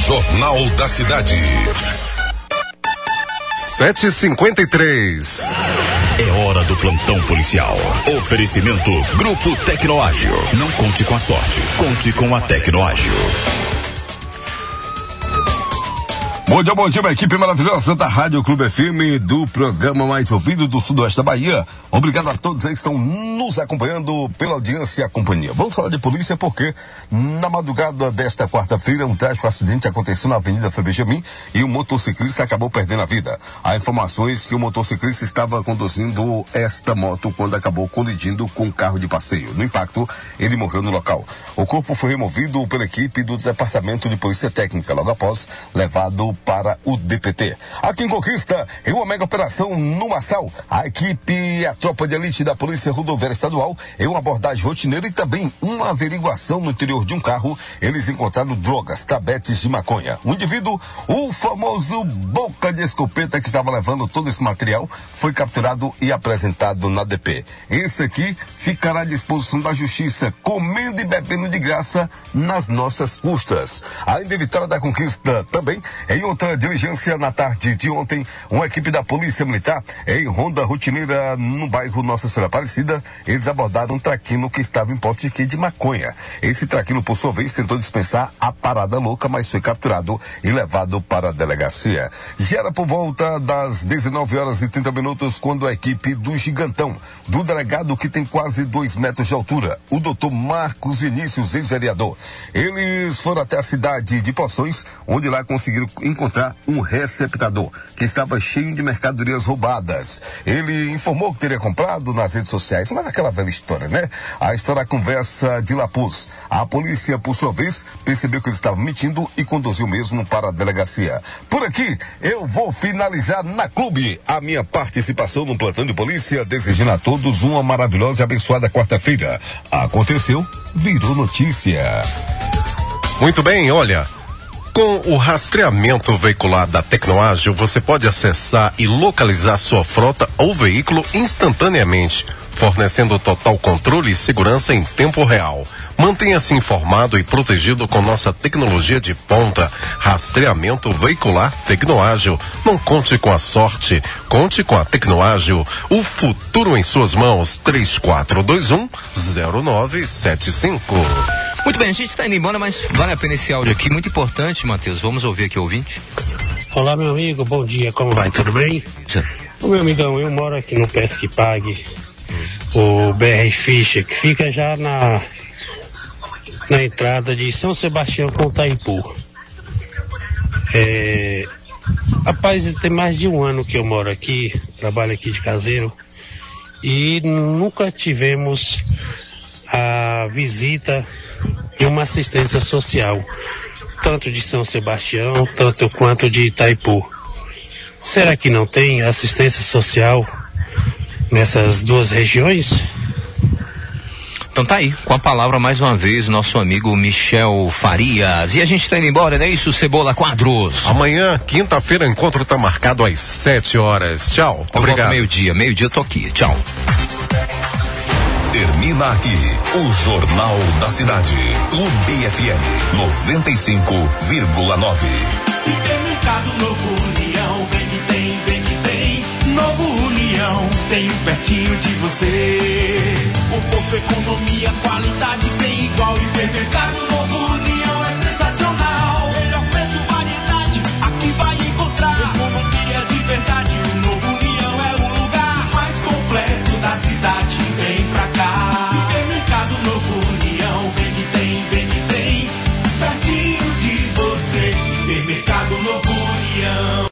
Jornal da Cidade. 7h53. É hora do plantão policial. Oferecimento Grupo Tecnoágil. Não conte com a sorte, conte com a Tecnoágil. Bom dia, uma equipe maravilhosa da Rádio Clube FM, do programa mais ouvido do Sudoeste da Bahia. Obrigado a todos aí que estão nos acompanhando pela audiência e a companhia. Vamos falar de polícia porque na madrugada desta quarta-feira um trágico acidente aconteceu na Avenida Frei Benjamin e um motociclista acabou perdendo a vida. Há informações que o motociclista estava conduzindo esta moto quando acabou colidindo com um carro de passeio. No impacto, ele morreu no local. O corpo foi removido pela equipe do Departamento de Polícia Técnica, logo após levado para o DPT. Aqui em Conquista, em uma mega operação no Marçal, a equipe e a tropa de elite da Polícia Rodoviária Estadual, em uma abordagem rotineira e também uma averiguação no interior de um carro, eles encontraram drogas, tabetes de maconha. O indivíduo, o famoso boca de escopeta que estava levando todo esse material, foi capturado e apresentado na DP. Esse aqui ficará à disposição da Justiça, comendo e bebendo de graça nas nossas custas. Ainda em Vitória da Conquista, também, em outra diligência na tarde de ontem, uma equipe da Polícia Militar, em ronda rotineira no bairro Nossa Senhora Aparecida, eles abordaram um traquino que estava em posse de maconha. Esse traquino, por sua vez, tentou dispensar a parada louca, mas foi capturado e levado para a delegacia. Já era por volta das 19h30, quando a equipe do Gigantão, do delegado que tem quase 2 metros de altura, o doutor Marcos Vinícius, ex-vereador, eles foram até a cidade de Poções, onde lá conseguiram encontrar um receptador que estava cheio de mercadorias roubadas. Ele informou que teria comprado nas redes sociais, mas aquela velha história, né? A história da conversa de Lapuz. A polícia, por sua vez, percebeu que ele estava mentindo e conduziu mesmo para a delegacia. Por aqui, eu vou finalizar na Clube a minha participação no plantão de polícia, desejando a todos uma maravilhosa e abençoada quarta-feira. Aconteceu, virou notícia. Muito bem, olha, com o rastreamento veicular da Tecnoágil, você pode acessar e localizar sua frota ou veículo instantaneamente, fornecendo total controle e segurança em tempo real. Mantenha-se informado e protegido com nossa tecnologia de ponta. Rastreamento veicular Tecnoágil. Não conte com a sorte, conte com a Tecnoágil. O futuro em suas mãos. 3421-0975. Muito bem, a gente está indo embora, mas vale a pena esse áudio aqui, muito importante, Matheus. Vamos ouvir aqui o ouvinte. Olá, meu amigo, bom dia, como vai? Tudo bem? Sim. Ô, meu amigão, eu moro aqui no Pesque Pague, o BR Ficha, que fica já na entrada de São Sebastião com Itaipu. Rapaz, tem mais de um ano que eu moro aqui, trabalho aqui de caseiro, e nunca tivemos a visita de uma assistência social, tanto de São Sebastião, tanto quanto de Itaipu. Será que não tem assistência social nessas duas regiões? Então tá aí, com a palavra mais uma vez, nosso amigo Michel Farias. E a gente tá indo embora, não é isso, Cebola Quadros? Amanhã, quinta-feira, o encontro tá marcado às 7h. Tchau. Obrigado. Meio-dia eu tô aqui. Tchau. Termina aqui o Jornal da Cidade. Clube FM 95,9. Supermercado Novo União, vem que tem. Novo União, tem um pertinho de você. Conforto, economia, qualidade sem igual. Supermercado Novo